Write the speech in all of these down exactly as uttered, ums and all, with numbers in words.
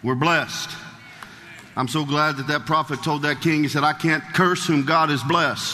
We're blessed. I'm so glad that that prophet told that king, he said, I can't curse whom God has blessed.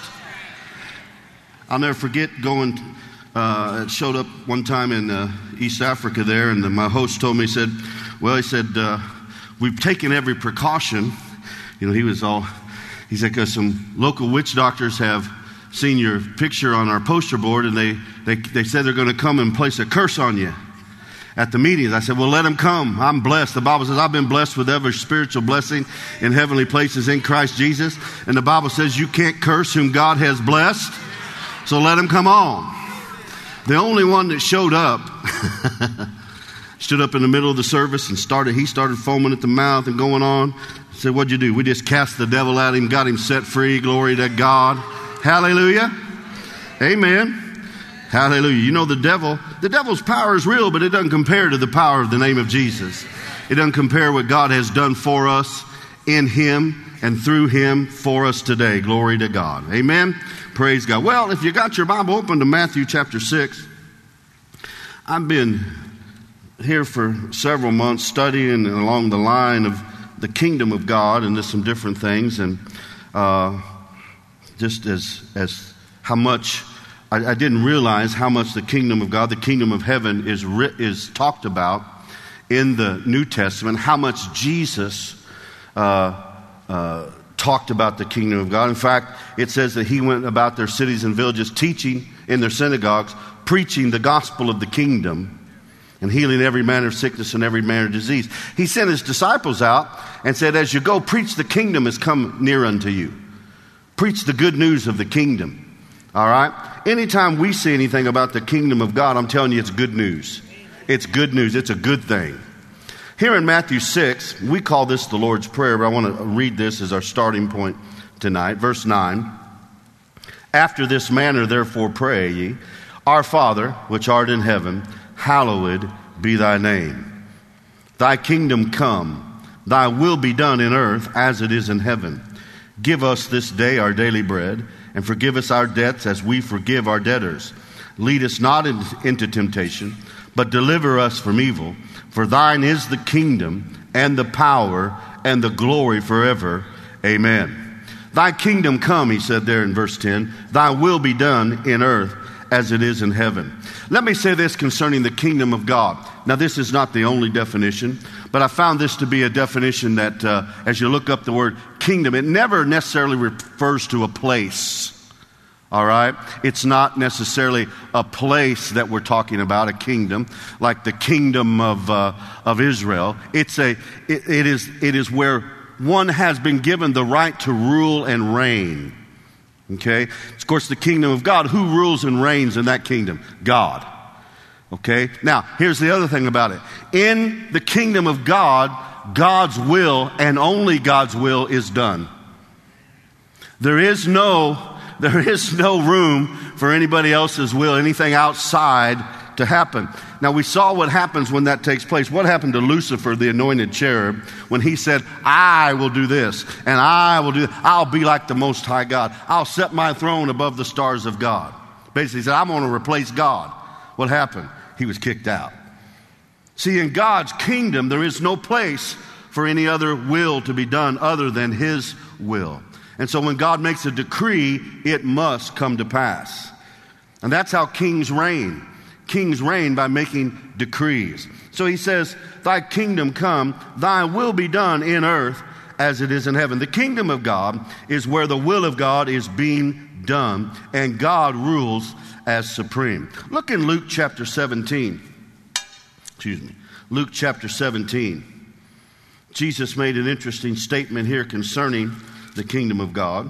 I'll never forget going, uh, it showed up one time in uh, East Africa there, and the, my host told me, he said, well, he said, uh, we've taken every precaution. You know, he was all, he said, because some local witch doctors have seen your picture on our poster board, and they, they, they said they're going to come and place a curse on you at the meetings. I said, well, let them come. I'm blessed. The Bible says I've been blessed with every spiritual blessing in heavenly places in Christ Jesus. And the Bible says you can't curse whom God has blessed. So let them come on. The only one that showed up stood up in the middle of the service and started, he started foaming at the mouth and going on. I said, what'd you do? We just cast the devil out of him, got him set free. Glory to God. Hallelujah. Amen. Hallelujah. You know, the devil, the devil's power is real, but it doesn't compare to the power of the name of Jesus. It doesn't compare what God has done for us in him and through him for us today. Glory to God. Amen. Praise God. Well, if you got your Bible open to Matthew chapter six, I've been here for several months studying along the line of the kingdom of God and just some different things. And uh, just as, as how much I, I didn't realize how much the kingdom of God, the kingdom of heaven is writ, is talked about in the New Testament, how much Jesus uh, uh, talked about the kingdom of God. In fact, it says that he went about their cities and villages teaching in their synagogues, preaching the gospel of the kingdom and healing every manner of sickness and every manner of disease. He sent his disciples out and said, as you go, preach the kingdom has come near unto you. Preach the good news of the kingdom. All right? Anytime we see anything about the kingdom of God, I'm telling you it's good news. It's good news. It's a good thing. Here in Matthew six, we call this the Lord's Prayer, but I want to read this as our starting point tonight. Verse nine. After this manner, therefore, pray ye, Our Father, which art in heaven, hallowed be thy name. Thy kingdom come, thy will be done in earth as it is in heaven. Give us this day our daily bread, and forgive us our debts as we forgive our debtors. Lead us not into temptation, but deliver us from evil. For thine is the kingdom and the power and the glory forever. Amen. Thy kingdom come, he said there in verse ten. Thy will be done in earth as it is in heaven. Let me say this concerning the kingdom of God. Now, this is not the only definition, but I found this to be a definition that, uh, as you look up the word kingdom, it never necessarily refers to a place. All right? It's not necessarily a place that we're talking about, a kingdom, like the kingdom of uh, of Israel. It's a it, it is it is where one has been given the right to rule and reign. Okay? Of course, the kingdom of God. Who rules and reigns in that kingdom? God. Okay? Now, here's the other thing about it. In the kingdom of God, God's will and only God's will is done. There is no There is no room for anybody else's will, anything outside to happen. Now, we saw what happens when that takes place. What happened to Lucifer, the anointed cherub, when he said, I will do this, and I will do that. I'll be like the Most High God. I'll set my throne above the stars of God. Basically, he said, I'm going to replace God. What happened? He was kicked out. See, in God's kingdom, there is no place for any other will to be done other than his will. And so when God makes a decree, it must come to pass. And that's how kings reign. Kings reign by making decrees. So he says, thy kingdom come, thy will be done in earth as it is in heaven. The kingdom of God is where the will of God is being done, and God rules as supreme. Look in Luke chapter seventeen. Excuse me. Luke chapter seventeen. Jesus made an interesting statement here concerning the kingdom of God.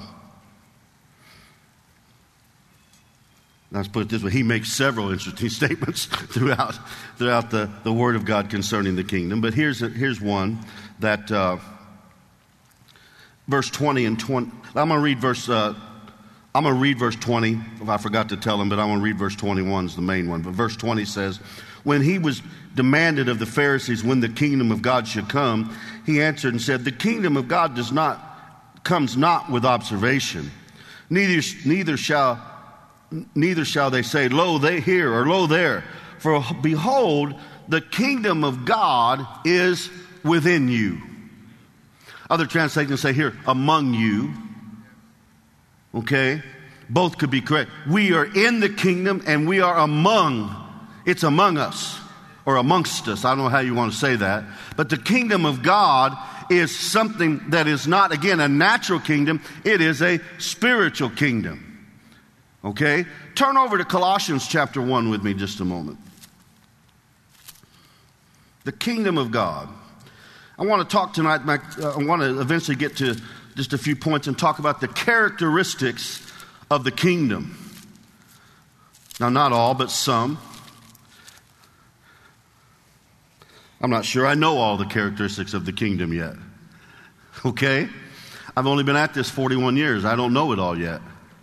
Let's put it this way. He makes several interesting statements throughout throughout the, the Word of God concerning the kingdom. But here's a, here's one that uh, verse twenty and twenty. I'm going to read verse. Uh, I'm going to read verse twenty. If I forgot to tell him, but I want to read verse twenty-one is the main one. But verse twenty says, when he was demanded of the Pharisees when the kingdom of God should come, he answered and said, the kingdom of God does not comes not with observation. Neither neither shall neither shall they say, lo, they here, or lo, there. For behold, the kingdom of God is within you. Other translations say here, among you. Okay? Both could be correct. We are in the kingdom and we are among. It's among us or amongst us. I don't know how you want to say that. But the kingdom of God is something that is not, again, a natural kingdom. It is a spiritual kingdom. Okay? Turn over to Colossians chapter one with me just a moment. The kingdom of God. I want to talk tonight, I want to eventually get to just a few points and talk about the characteristics of the kingdom. Now, not all, but some. I'm not sure I know all the characteristics of the kingdom yet. Okay? I've only been at this forty-one years. I don't know it all yet.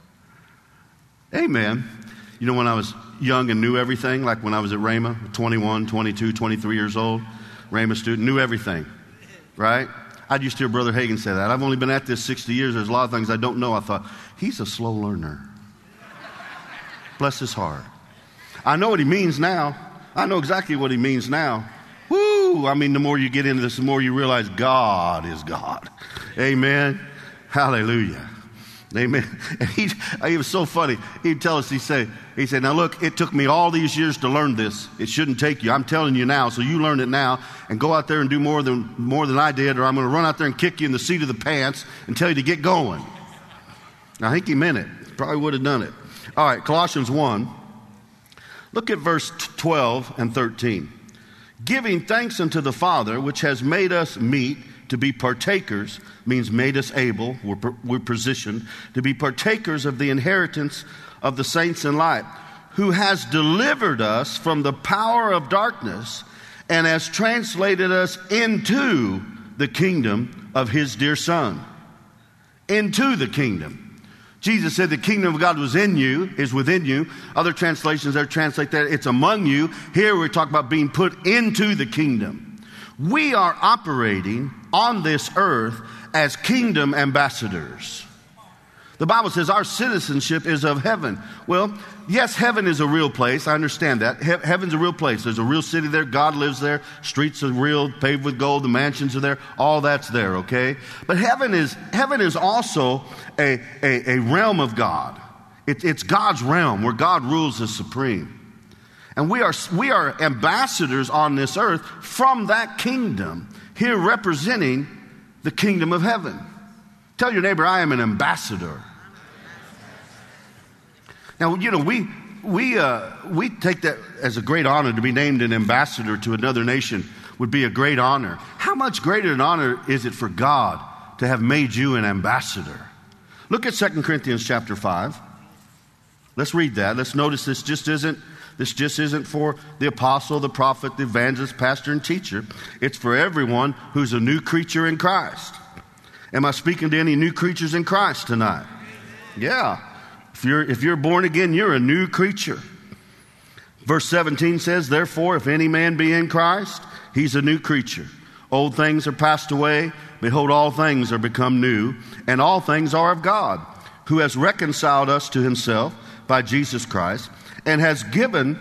Amen. You know, when I was young and knew everything, like when I was at Rhema, twenty-one, twenty-two, twenty-three years old, Rhema student, knew everything. Right? I used to hear Brother Hagin say that. I've only been at this sixty years. There's a lot of things I don't know. I thought, he's a slow learner. Bless his heart. I know what he means now. I know exactly what he means now. Woo! I mean, the more you get into this, the more you realize God is God. Amen. Hallelujah. Amen. And he, he was so funny. He'd tell us, he'd say, he'd say, now look, it took me all these years to learn this. It shouldn't take you. I'm telling you now, so you learn it now and go out there and do more than more than I did, or I'm going to run out there and kick you in the seat of the pants and tell you to get going. I think he meant it. Probably would have done it. All right, Colossians one. Look at verse twelve and thirteen. Giving thanks unto the Father, which has made us meet to be partakers, means made us able, we're, we're positioned, to be partakers of the inheritance of the saints in light, who has delivered us from the power of darkness and has translated us into the kingdom of his dear Son. Into the kingdom. Jesus said the kingdom of God was in you, is within you. Other translations there translate that it's among you. Here we talk about being put into the kingdom. We are operating on this earth as kingdom ambassadors. The Bible says our citizenship is of heaven. Well, yes, heaven is a real place. I understand that. He- heaven's a real place. There's a real city there. God lives there. Streets are real, paved with gold. The mansions are there. All that's there, okay? But heaven is heaven is also a, a, a realm of God. It, it's God's realm where God rules as supreme. And we are, we are ambassadors on this earth from that kingdom, here representing the kingdom of heaven. Tell your neighbor, I am an ambassador. Now, you know, we we uh, we take that as a great honor. To be named an ambassador to another nation would be a great honor. How much greater an honor is it for God to have made you an ambassador? Look at Second Corinthians chapter five. Let's read that. Let's notice this just isn't This just isn't for the apostle, the prophet, the evangelist, pastor, and teacher. It's for everyone who's a new creature in Christ. Am I speaking to any new creatures in Christ tonight? Yeah. If you're, if you're born again, you're a new creature. Verse seventeen says, therefore, if any man be in Christ, he's a new creature. Old things are passed away. Behold, all things are become new. And all things are of God, who has reconciled us to himself by Jesus Christ, and has given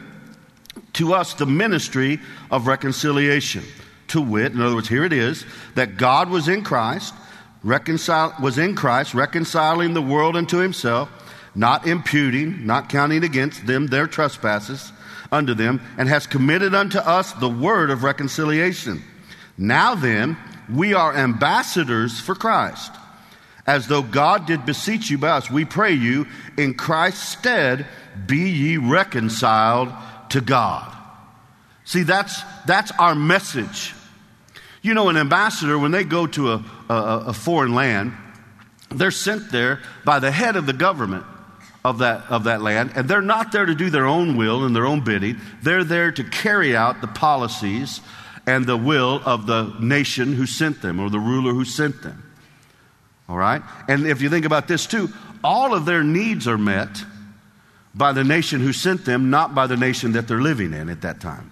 to us the ministry of reconciliation. To wit, in other words, here it is, that God was in Christ, reconcile, was in Christ, reconciling the world unto himself, not imputing, not counting against them their trespasses unto them, and has committed unto us the word of reconciliation. Now then, we are ambassadors for Christ, as though God did beseech you by us. We pray you, in Christ's stead, be ye reconciled to God. See, that's that's our message. You know, an ambassador, when they go to a, a, a foreign land, they're sent there by the head of the government of that of that land, and they're not there to do their own will and their own bidding. They're there to carry out the policies and the will of the nation who sent them, or the ruler who sent them. All right? And if you think about this too, all of their needs are met by the nation who sent them, not by the nation that they're living in at that time.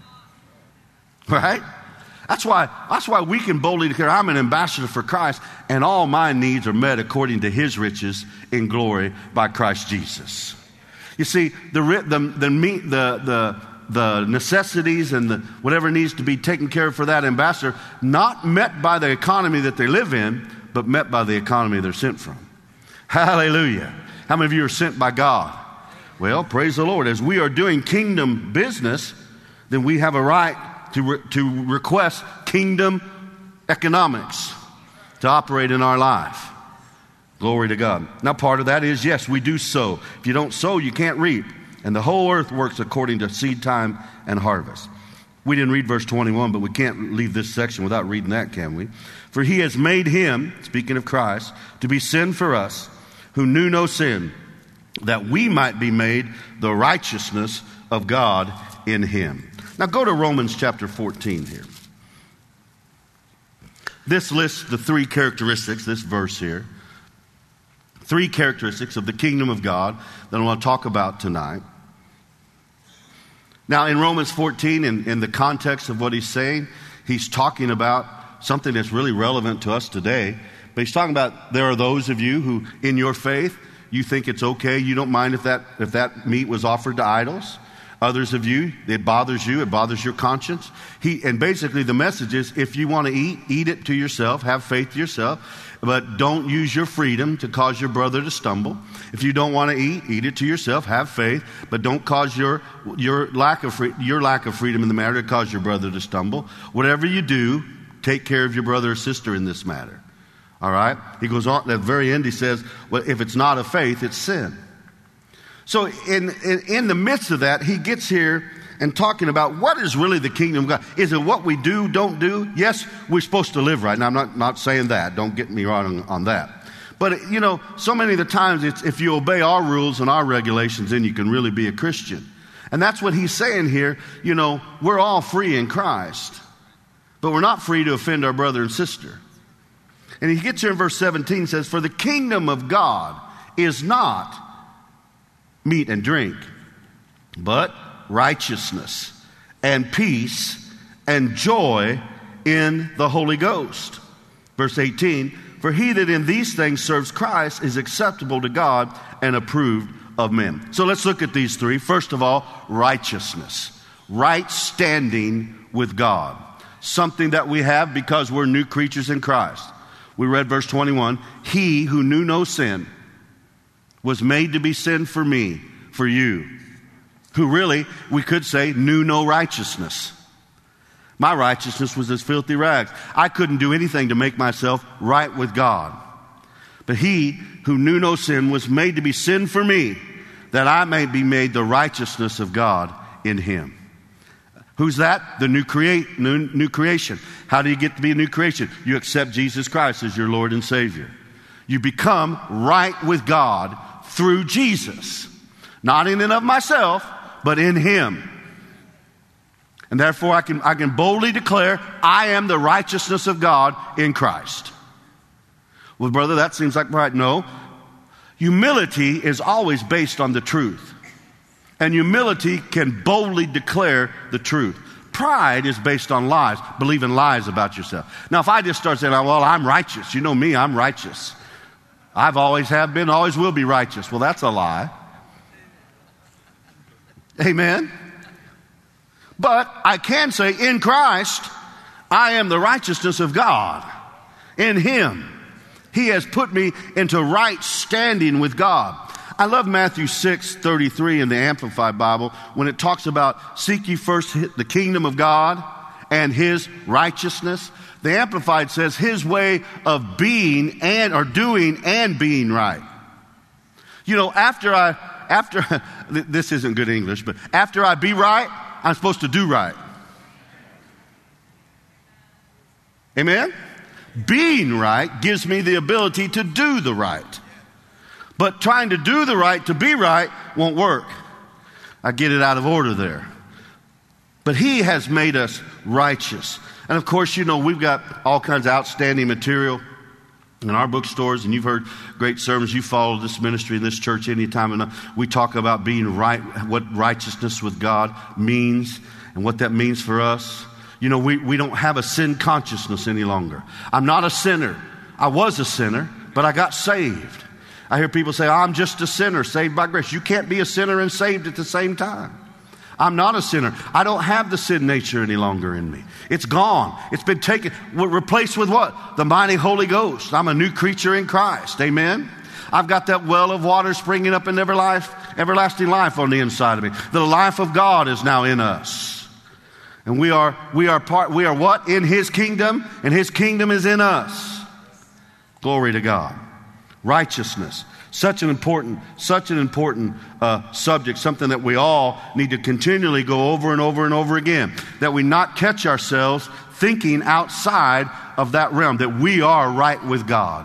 Right? That's why, that's why we can boldly declare, I'm an ambassador for Christ, and all my needs are met according to his riches in glory by Christ Jesus. You see, the the the the, the, the necessities and the whatever needs to be taken care of for that ambassador, not met by the economy that they live in, but met by the economy they're sent from. Hallelujah. How many of you are sent by God? Well, praise the Lord. As we are doing kingdom business, then we have a right to, re- to request kingdom economics to operate in our life. Glory to God. Now, part of that is, yes, we do sow. If you don't sow, you can't reap. And the whole earth works according to seed time and harvest. We didn't read verse twenty-one, but we can't leave this section without reading that, can we? For he has made him, speaking of Christ, to be sin for us, who knew no sin, that we might be made the righteousness of God in him. Now go to Romans chapter fourteen here. This lists the three characteristics, this verse here. Three characteristics of the kingdom of God that I want to talk about tonight. Now in Romans fourteen, in, in the context of what he's saying, he's talking about something that's really relevant to us today. But he's talking about there are those of you who, in your faith, you think it's okay. You don't mind if that if that meat was offered to idols. Others of you, it bothers you. It bothers your conscience. He and basically the message is, if you want to eat, eat it to yourself. Have faith to yourself, but don't use your freedom to cause your brother to stumble. If you don't want to eat, eat it to yourself. Have faith, but don't cause your your lack of free, your lack of freedom in the matter to cause your brother to stumble. Whatever you do, take care of your brother or sister in this matter. All right? He goes on, at the very end, he says, well, if it's not of faith, it's sin. So in, in, in the midst of that, he gets here and talking about what is really the kingdom of God. Is it what we do, don't do? Yes, we're supposed to live right. Now, I'm not, not saying that. Don't get me wrong on, on that. But, you know, so many of the times, it's if you obey our rules and our regulations, then you can really be a Christian. And that's what he's saying here. You know, we're all free in Christ, but we're not free to offend our brother and sister. And he gets here in verse seventeen, says, for the kingdom of God is not meat and drink, but righteousness and peace and joy in the Holy Ghost. Verse eighteen, for he that in these things serves Christ is acceptable to God and approved of men. So let's look at these three. First of all, righteousness. Right standing with God. Something that we have because we're new creatures in Christ. We read verse twenty-one, he who knew no sin was made to be sin for me, for you, who really, we could say, knew no righteousness. My righteousness was as filthy rags. I couldn't do anything to make myself right with God. But he who knew no sin was made to be sin for me, that I may be made the righteousness of God in him. Who's that? The new, create, new, new creation. How do you get to be a new creation? You accept Jesus Christ as your Lord and Savior. You become right with God through Jesus. Not in and of myself, but in him. And therefore I can, I can boldly declare, I am the righteousness of God in Christ. Well, brother, that seems like right. No. Humility is always based on the truth. And humility can boldly declare the truth. Pride is based on lies, believing lies about yourself. Now, if I just start saying, well, I'm righteous. You know me, I'm righteous. I've always have been, always will be righteous. Well, that's a lie. Amen. But I can say, in Christ, I am the righteousness of God. In him, he has put me into right standing with God. I love Matthew six thirty-three in the Amplified Bible when it talks about seek ye first the kingdom of God and his righteousness. The Amplified says his way of being and or doing and being right. You know, after I, after, this isn't good English, but after I be right, I'm supposed to do right. Amen? Being right gives me the ability to do the right. But trying to do the right to be right won't work. I get it out of order there. But he has made us righteous. And of course, you know, we've got all kinds of outstanding material in our bookstores, and you've heard great sermons. You follow this ministry in this church anytime, and we talk about being right, what righteousness with God means and what that means for us. You know, we, we don't have a sin consciousness any longer. I'm not a sinner. I was a sinner, but I got saved. I hear people say, I'm just a sinner saved by grace. You can't be a sinner and saved at the same time. I'm not a sinner. I don't have the sin nature any longer in me. It's gone. It's been taken, replaced with what? The mighty Holy Ghost. I'm a new creature in Christ. Amen. I've got that well of water springing up in ever life, everlasting life on the inside of me. The life of God is now in us. And we are, we are part, we are what? In His kingdom, and His kingdom is in us. Glory to God. Righteousness. Such an important, such an important uh, subject, something that we all need to continually go over and over and over again. That we not catch ourselves thinking outside of that realm, that we are right with God.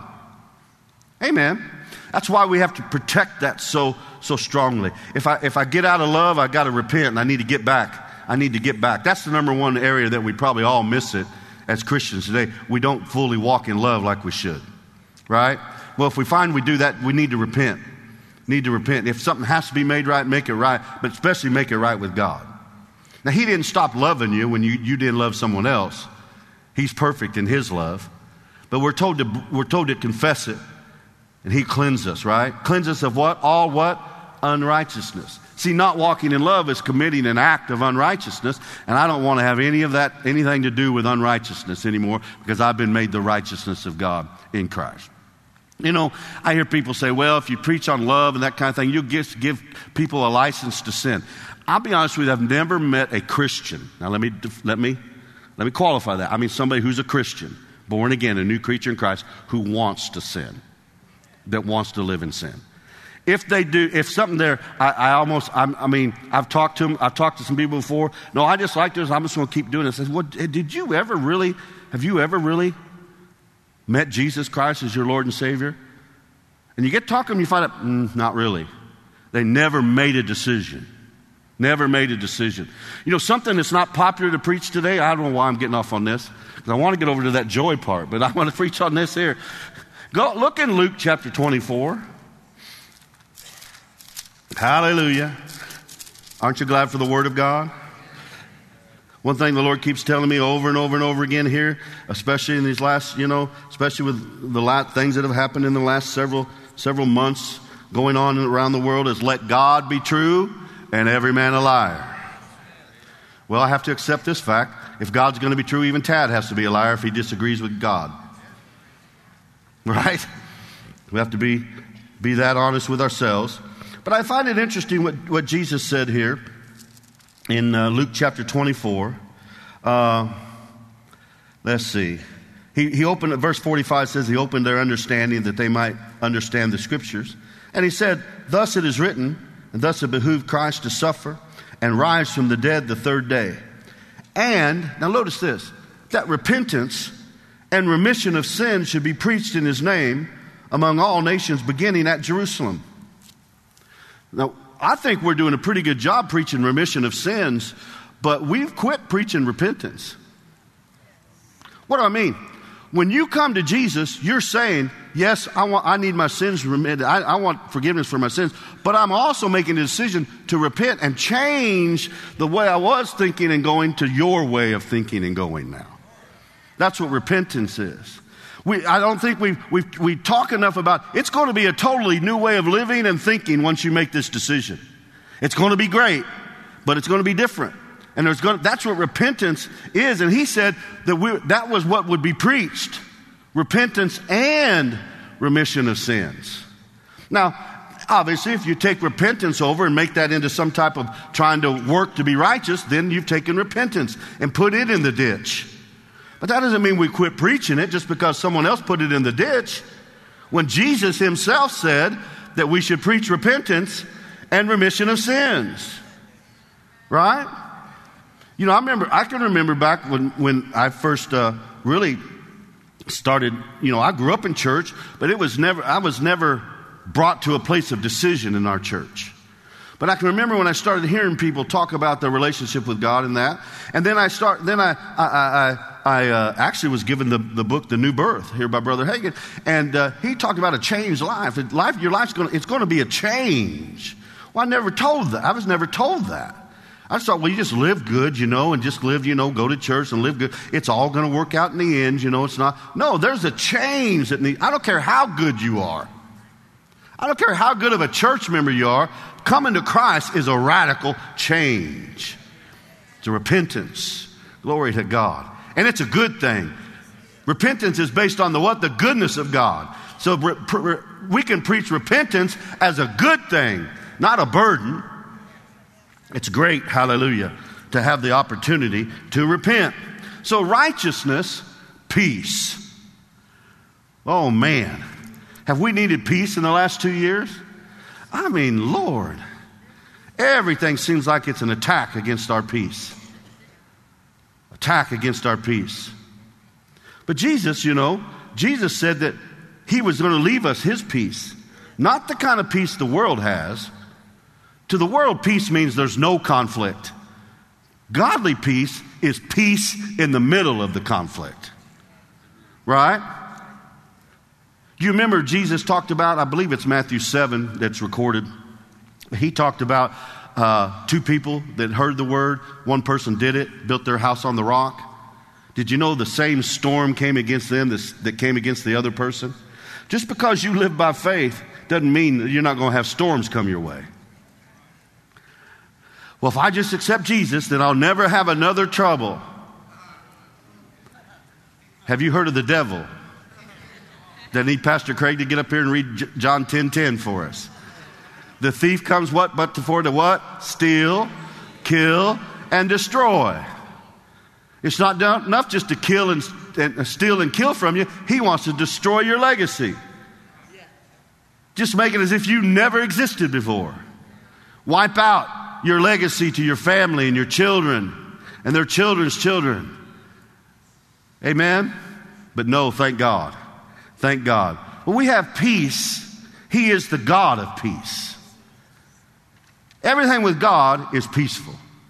Amen. That's why we have to protect that so so strongly. If I if I get out of love, I got to repent, and I need to get back. I need to get back. That's the number one area that we probably all miss it as Christians today. We don't fully walk in love like we should, right? Well, if we find we do that, we need to repent. Need to repent. If something has to be made right, make it right, but especially make it right with God. Now, He didn't stop loving you when you, you didn't love someone else. He's perfect in His love, but we're told to we're told to confess it. And He cleansed us, right? Cleanse us of what? All what? Unrighteousness. See, not walking in love is committing an act of unrighteousness. And I don't want to have any of that, anything to do with unrighteousness anymore, because I've been made the righteousness of God in Christ. You know, I hear people say, well, if you preach on love and that kind of thing, you'll just give people a license to sin. I'll be honest with you, I've never met a Christian. Now, let me, let me, let me qualify that. I mean, somebody who's a Christian, born again, a new creature in Christ, who wants to sin. That wants to live in sin. If they do, if something there, I, I almost, I'm, I mean, I've talked to them, I've talked to some people before. No, I just like this. I'm just going to keep doing this. I said, well, did you ever really, have you ever really met Jesus Christ as your Lord and Savior? And you get talking, you find out, mm, not really. They never made a decision. Never made a decision. You know, something that's not popular to preach today, I don't know why I'm getting off on this, because I want to get over to that joy part, but I want to preach on this here. Go look in Luke chapter twenty-four. Hallelujah. Aren't you glad for the Word of God? One thing the Lord keeps telling me over and over and over again here, especially in these last, you know, especially with the last things that have happened in the last several several months going on around the world, is let God be true and every man a liar. Well, I have to accept this fact. If God's going to be true, even Tad has to be a liar if he disagrees with God. Right? We have to be, be that honest with ourselves. But I find it interesting what, what Jesus said here in uh, Luke chapter twenty-four. Uh, let's see. He, he opened, verse forty-five says, he opened their understanding that they might understand the Scriptures. And he said, thus it is written, and thus it behooved Christ to suffer and rise from the dead the third day. And, now notice this, that repentance and remission of sin should be preached in His name among all nations, beginning at Jerusalem. Now, I think we're doing a pretty good job preaching remission of sins, but we've quit preaching repentance. What do I mean? When you come to Jesus, you're saying, yes, I want, I need my sins remitted. I, I want forgiveness for my sins, but I'm also making a decision to repent and change the way I was thinking and going to your way of thinking and going now. That's what repentance is. We, I don't think we we we talk enough about, it's going to be a totally new way of living and thinking once you make this decision. It's going to be great, but it's going to be different. And there's going to, that's what repentance is. And he said that we, that was what would be preached. Repentance and remission of sins. Now, obviously, if you take repentance over and make that into some type of trying to work to be righteous, then you've taken repentance and put it in the ditch. But that doesn't mean we quit preaching it just because someone else put it in the ditch. When Jesus Himself said that we should preach repentance and remission of sins. Right? You know, I remember, I can remember back when, when I first uh, really started, you know, I grew up in church, but it was never, I was never brought to a place of decision in our church. But I can remember when I started hearing people talk about their relationship with God and that. And then I start, then I, I, I, I uh, actually was given the, the book, The New Birth, here by Brother Hagin. And uh, he talked about a changed life. Life, your life's going to, it's going to be a change. Well, I never told that. I was never told that. I just thought, well, you just live good, you know, and just live, you know, go to church and live good. It's all going to work out in the end, you know, it's not. No, there's a change that needs, I don't care how good you are. I don't care how good of a church member you are, coming to Christ is a radical change. It's a repentance. Glory to God. And it's a good thing. Repentance is based on the what? The goodness of God. So re- pre- we can preach repentance as a good thing, not a burden. It's great, hallelujah, to have the opportunity to repent. So righteousness, peace. Oh man, have we needed peace in the last two years? I mean, Lord, everything seems like it's an attack against our peace. Attack against our peace. But Jesus, you know, Jesus said that he was going to leave us his peace. Not the kind of peace the world has. To the world, peace means there's no conflict. Godly peace is peace in the middle of the conflict. Right? Do you remember Jesus talked about, I believe it's Matthew seven that's recorded. He talked about uh, two people that heard the word. One person did it, built their house on the rock. Did you know the same storm came against them that came against the other person? Just because you live by faith doesn't mean that you're not going to have storms come your way. Well, if I just accept Jesus, then I'll never have another trouble. Have you heard of the devil? Do I need Pastor Craig to get up here and read John ten ten for us? The thief comes what? But for to what? Steal, kill, and destroy. It's not enough just to kill and, and steal and kill from you. He wants to destroy your legacy. Just make it as if you never existed before. Wipe out your legacy to your family and your children and their children's children. Amen? But no, thank God. Thank God. When we have peace, he is the God of peace. Everything with God is peaceful.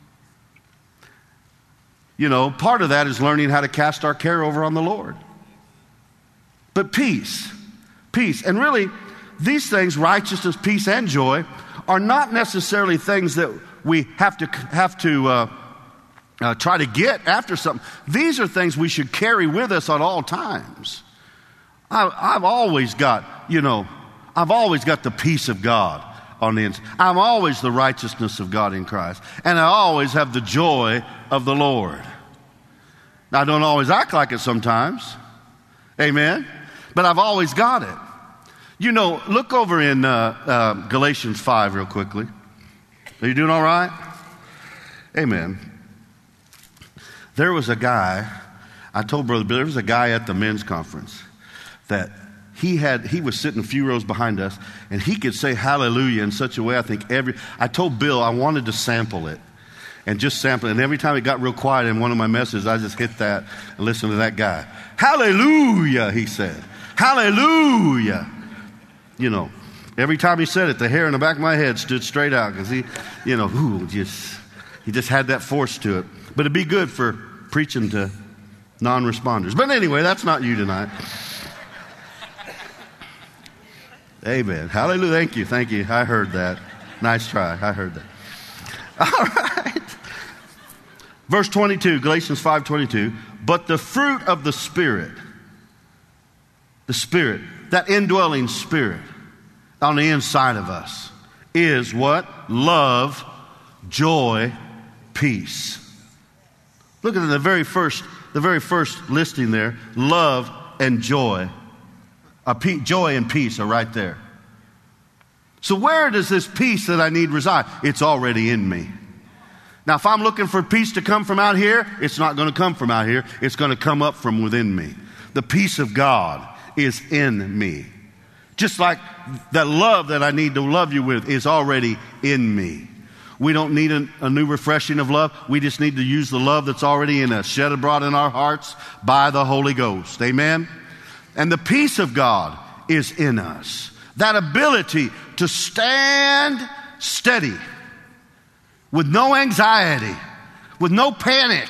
You know, part of that is learning how to cast our care over on the Lord. But peace, peace. And really, these things, righteousness, peace, and joy, are not necessarily things that we have to have to uh, uh, try to get after something. These are things we should carry with us at all times. I, I've always got, you know, I've always got the peace of God on the inside. I'm always the righteousness of God in Christ. And I always have the joy of the Lord. Now, I don't always act like it sometimes. Amen. But I've always got it. You know, look over in uh, uh, Galatians five real quickly. Are you doing all right? Amen. There was a guy, I told Brother Bill, there was a guy at the men's conference that he had, he was sitting a few rows behind us, and he could say hallelujah in such a way, I think every, I told Bill I wanted to sample it, and just sample it, and every time it got real quiet in one of my messages, I just hit that and listened to that guy. Hallelujah, he said. Hallelujah. You know, every time he said it, the hair in the back of my head stood straight out, because he, you know, ooh, just, he just had that force to it. But it'd be good for preaching to non-responders. But anyway, that's not you tonight. Amen. Hallelujah. Thank you. Thank you. I heard that. Nice try. I heard that. All right. Verse twenty-two, Galatians five twenty-two. But the fruit of the Spirit, the Spirit, that indwelling Spirit on the inside of us is what? Love, joy, peace. Look at the very first, the very first listing there. Love and joy. A pe- joy and peace are right there. So where does this peace that I need reside? It's already in me. Now, if I'm looking for peace to come from out here, it's not going to come from out here. It's going to come up from within me. The peace of God is in me. Just like that love that I need to love you with is already in me. We don't need a, a new refreshing of love. We just need to use the love that's already in us, shed abroad in our hearts by the Holy Ghost. Amen? And the peace of God is in us. That ability to stand steady with no anxiety, with no panic,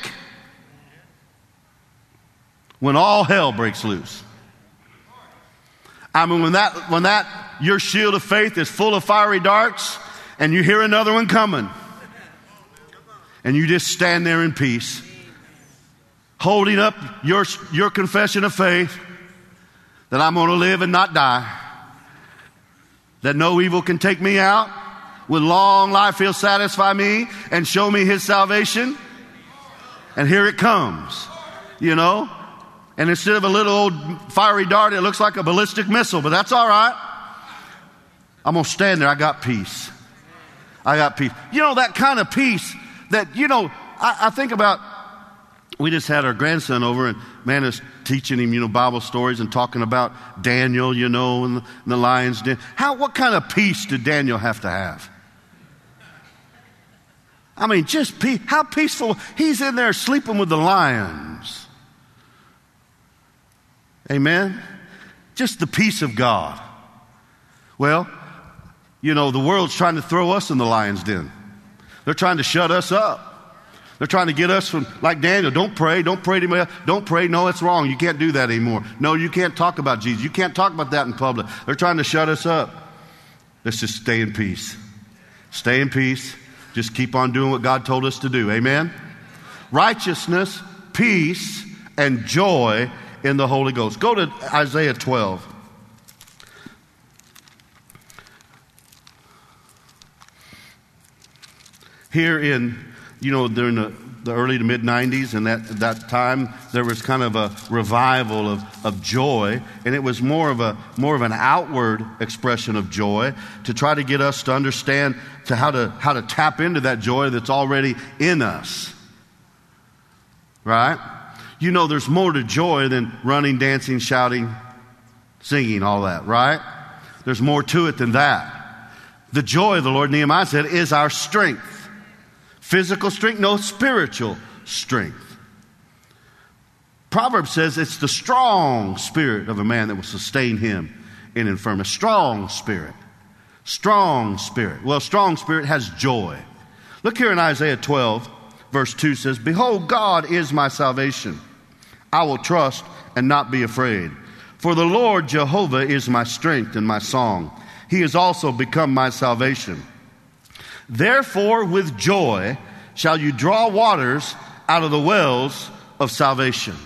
when all hell breaks loose. I mean, when that, when that, your shield of faith is full of fiery darts and you hear another one coming and you just stand there in peace, holding up your, your confession of faith that I'm going to live and not die, that no evil can take me out. With long life he'll satisfy me and show me his salvation. And here it comes, you know. And instead of a little old fiery dart, it looks like a ballistic missile, but that's all right. I'm going to stand there. I got peace. I got peace. You know, that kind of peace that, you know, I, I think about, we just had our grandson over and man is teaching him, you know, Bible stories and talking about Daniel, you know, and the, and the lion's den. How, what kind of peace did Daniel have to have? I mean, just peace. How peaceful. He's in there sleeping with the lions. Amen? Just the peace of God. Well, you know, the world's trying to throw us in the lion's den. They're trying to shut us up. They're trying to get us from, like Daniel, don't pray, don't pray to me, don't pray, no, it's wrong. You can't do that anymore. No, you can't talk about Jesus. You can't talk about that in public. They're trying to shut us up. Let's just stay in peace. Stay in peace. Just keep on doing what God told us to do. Amen? Righteousness, peace, and joy in the Holy Ghost. Go to Isaiah twelve. Here in, you know, during the, the early to mid nineties, and that that time there was kind of a revival of, of joy, and it was more of a more of an outward expression of joy to try to get us to understand to how to how to tap into that joy that's already in us. Right? You know, there's more to joy than running, dancing, shouting, singing, all that, right? There's more to it than that. The joy of the Lord, Nehemiah said, is our strength. Physical strength, no, spiritual strength. Proverbs says it's the strong spirit of a man that will sustain him in infirmity. Strong spirit. Strong spirit. Well, strong spirit has joy. Look here in Isaiah twelve, verse two says, behold, God is my salvation. I will trust and not be afraid. For the Lord Jehovah is my strength and my song. He has also become my salvation. Therefore, with joy shall you draw waters out of the wells of salvation.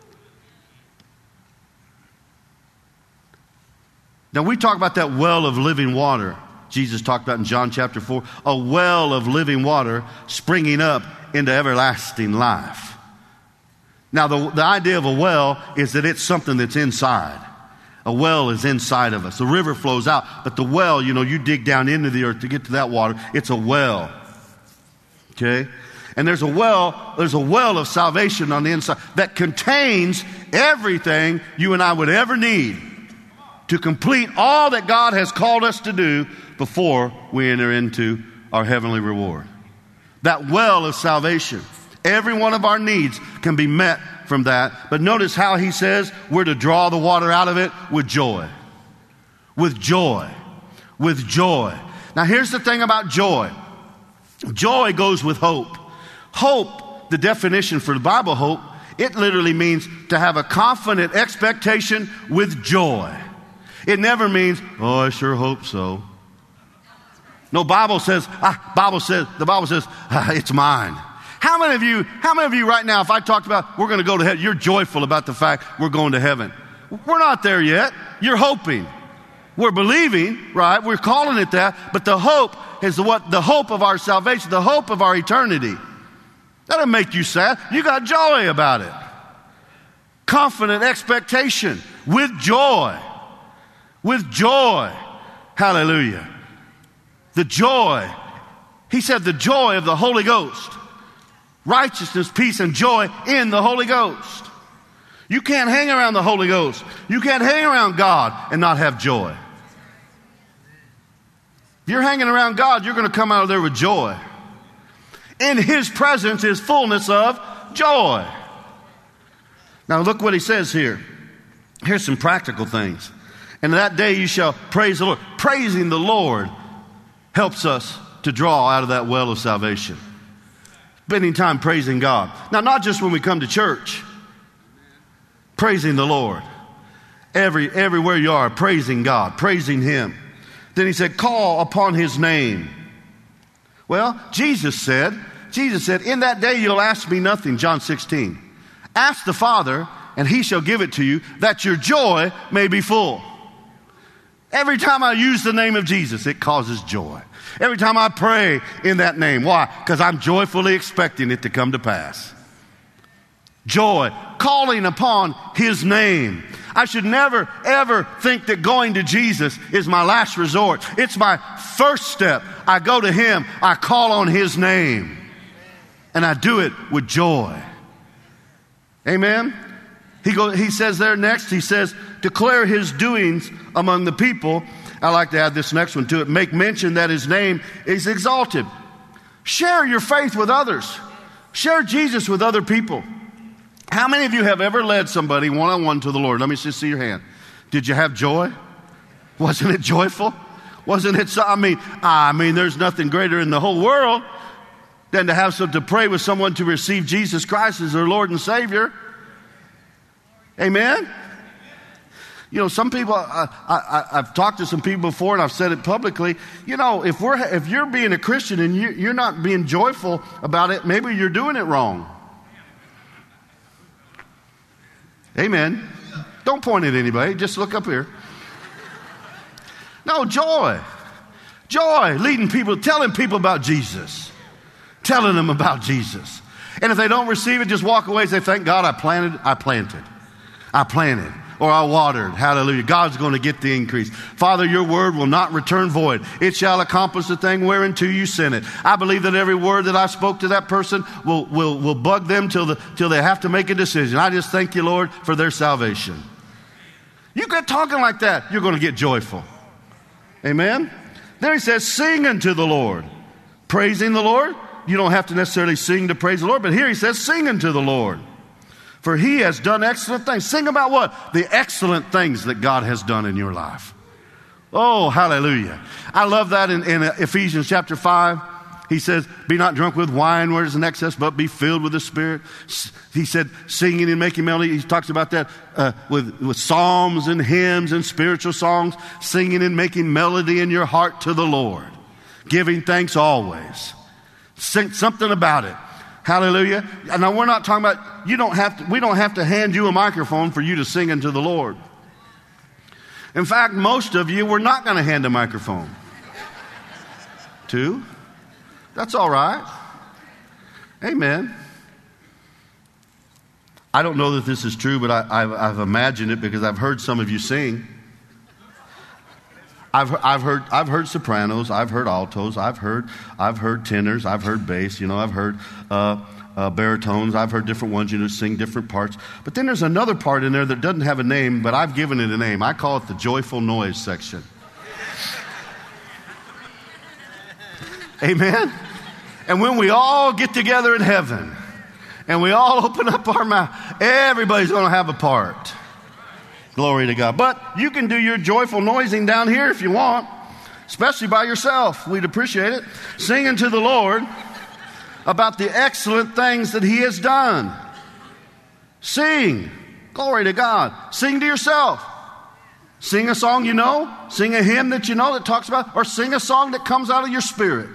Now, we talk about that well of living water. Jesus talked about in John chapter four, a well of living water springing up into everlasting life. Now, the, the idea of a well is that it's something that's inside. A well is inside of us. The river flows out, but the well, you know, you dig down into the earth to get to that water. It's a well. Okay? And there's a well, there's a well of salvation on the inside that contains everything you and I would ever need to complete all that God has called us to do before we enter into our heavenly reward. That well of salvation. Every one of our needs can be met from that. But notice how he says we're to draw the water out of it with joy. With joy. With joy. Now here's the thing about joy. Joy goes with hope. Hope, the definition for the Bible hope, it literally means to have a confident expectation with joy. It never means, oh, I sure hope so. No, Bible says, ah, Bible says, the Bible says, ah, it's mine. How many of you, how many of you right now, if I talked about we're going to go to heaven, you're joyful about the fact we're going to heaven? We're not there yet. You're hoping. We're believing, right? We're calling it that. But the hope is the what? The hope of our salvation, the hope of our eternity. That'll make you sad. You got joy about it. Confident expectation with joy. With joy. Hallelujah. The joy. He said the joy of the Holy Ghost. Righteousness, peace, and joy in the Holy Ghost. You can't hang around the Holy Ghost. You can't hang around God and not have joy. If you're hanging around God, you're going to come out of there with joy. In His presence is fullness of joy. Now look what He says here. Here's some practical things. And that day you shall praise the Lord. Praising the Lord helps us to draw out of that well of salvation. Spending time praising God. Now, not just when we come to church. Praising the Lord. Every, everywhere you are, praising God, praising Him. Then He said, call upon His name. Well, Jesus said, Jesus said, in that day you'll ask me nothing, John sixteen. Ask the Father, and He shall give it to you, that your joy may be full. Every time I use the name of Jesus, it causes joy. Every time I pray in that name. Why? Because I'm joyfully expecting it to come to pass. Joy, calling upon his name. I should never, ever think that going to Jesus is my last resort. It's my first step. I go to him, I call on his name, and I do it with joy. Amen? He, go, he says there next, he says, declare his doings among the people. I like to add this next one to it. Make mention that his name is exalted. Share your faith with others. Share Jesus with other people. How many of you have ever led somebody one-on-one to the Lord? Let me just see your hand. Did you have joy? Wasn't it joyful? Wasn't it so? I mean, I mean, there's nothing greater in the whole world than to have some, to pray with someone to receive Jesus Christ as their Lord and Savior. Amen? You know, some people, I, I, I've talked to some people before and I've said it publicly. You know, if we're, if you're being a Christian and you, you're not being joyful about it, maybe you're doing it wrong. Amen. Don't point at anybody. Just look up here. No, joy. Joy. Leading people, telling people about Jesus. Telling them about Jesus. And if they don't receive it, just walk away and say, thank God I planted, I planted. I planted. Or I watered. Hallelujah. God's going to get the increase. Father, your word will not return void. It shall accomplish the thing whereunto you sent it. I believe that every word that I spoke to that person will, will, will bug them till, the, till they have to make a decision. I just thank you, Lord, for their salvation. You get talking like that, you're going to get joyful. Amen? Then he says, sing unto the Lord. Praising the Lord. You don't have to necessarily sing to praise the Lord, but here he says, sing unto the Lord. For he has done excellent things. Sing about what? The excellent things that God has done in your life. Oh, hallelujah. I love that in, in Ephesians chapter five. He says, be not drunk with wine where there's an excess, but be filled with the Spirit. He said, singing and making melody. He talks about that uh, with, with psalms and hymns and spiritual songs. Singing and making melody in your heart to the Lord. Giving thanks always. Sing something about it. Hallelujah. Now we're not talking about, you don't have to, we don't have to hand you a microphone for you to sing unto the Lord. In fact, most of you, we're not going to hand a microphone to. That's all right. Amen. I don't know that this is true, but I, I've, I've imagined it because I've heard some of you sing. I've, I've heard I've heard sopranos, I've heard altos, I've heard I've heard tenors, I've heard bass, you know, I've heard uh, uh, baritones, I've heard different ones, you know, sing different parts. But then there's another part in there that doesn't have a name, but I've given it a name. I call it the joyful noise section. Amen? And when we all get together in heaven and we all open up our mouth, everybody's going to have a part. Glory to God. But you can do your joyful noising down here if you want, especially by yourself. We'd appreciate it. Singing to the Lord about the excellent things that he has done. Sing. Glory to God. Sing to yourself. Sing a song you know. Sing a hymn that you know that talks about, or sing a song that comes out of your spirit.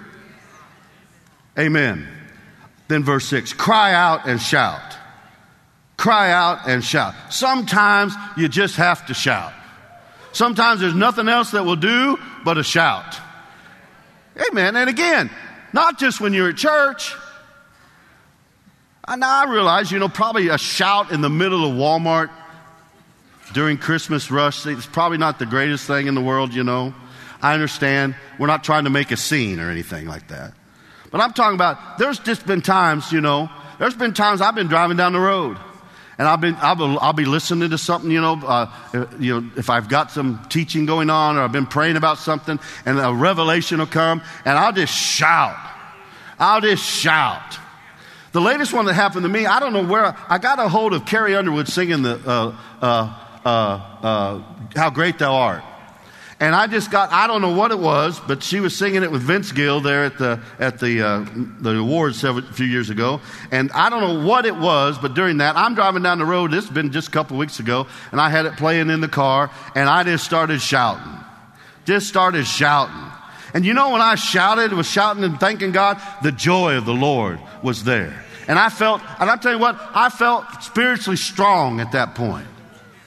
Amen. Then verse six, cry out and shout. Cry out and shout. Sometimes you just have to shout. Sometimes there's nothing else that will do but a shout. Amen. And again, not just when you're at church. Now I realize, you know, probably a shout in the middle of Walmart during Christmas rush, it's probably not the greatest thing in the world, you know. I understand. We're not trying to make a scene or anything like that. But I'm talking about, there's just been times, you know, there's been times I've been driving down the road. And I've been, I'll be, I'll be listening to something, you know, uh, you know, if I've got some teaching going on or I've been praying about something and a revelation will come and I'll just shout. I'll just shout. The latest one that happened to me, I don't know where, I got a hold of Carrie Underwood singing the, uh, uh, uh, uh, How Great Thou Art. And I just got, I don't know what it was, but she was singing it with Vince Gill there at the at the uh, the awards several, a few years ago. And I don't know what it was, but during that, I'm driving down the road. This has been just a couple weeks ago. And I had it playing in the car. And I just started shouting. Just started shouting. And you know when I shouted, was shouting and thanking God, the joy of the Lord was there. And I felt, and I'm telling you what, I felt spiritually strong at that point.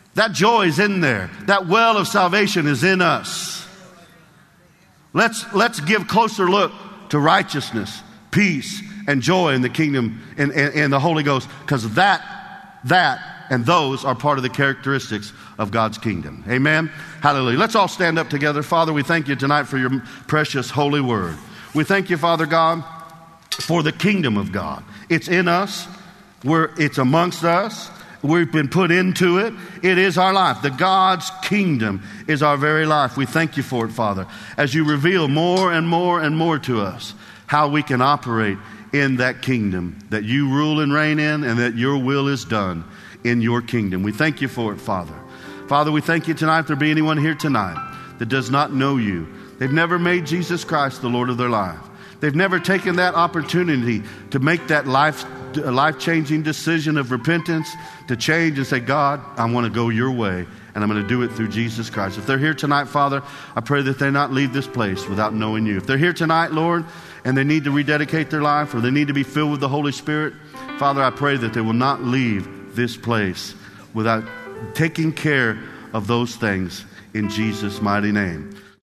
That joy is in there. That well of salvation is in us. Let's, let's give closer look to righteousness, peace, and joy in the kingdom and, and, and the Holy Ghost, because that, that, and those are part of the characteristics of God's kingdom. Amen? Hallelujah. Let's all stand up together. Father, we thank you tonight for your precious holy word. We thank you, Father God, for the kingdom of God. It's in us. We're, it's amongst us. We've been put into it. It is our life. The God's kingdom is our very life. We thank you for it, Father, as you reveal more and more and more to us how we can operate in that kingdom that you rule and reign in, and that your will is done in your kingdom. We thank you for it, Father. Father, we thank you tonight. If there be anyone here tonight that does not know you, they've never made Jesus Christ the Lord of their life. They've never taken that opportunity to make that life, life-changing decision of repentance, to change and say, God, I want to go your way, and I'm going to do it through Jesus Christ. If they're here tonight, Father, I pray that they not leave this place without knowing you. If they're here tonight, Lord, and they need to rededicate their life, or they need to be filled with the Holy Spirit, Father, I pray that they will not leave this place without taking care of those things in Jesus' mighty name.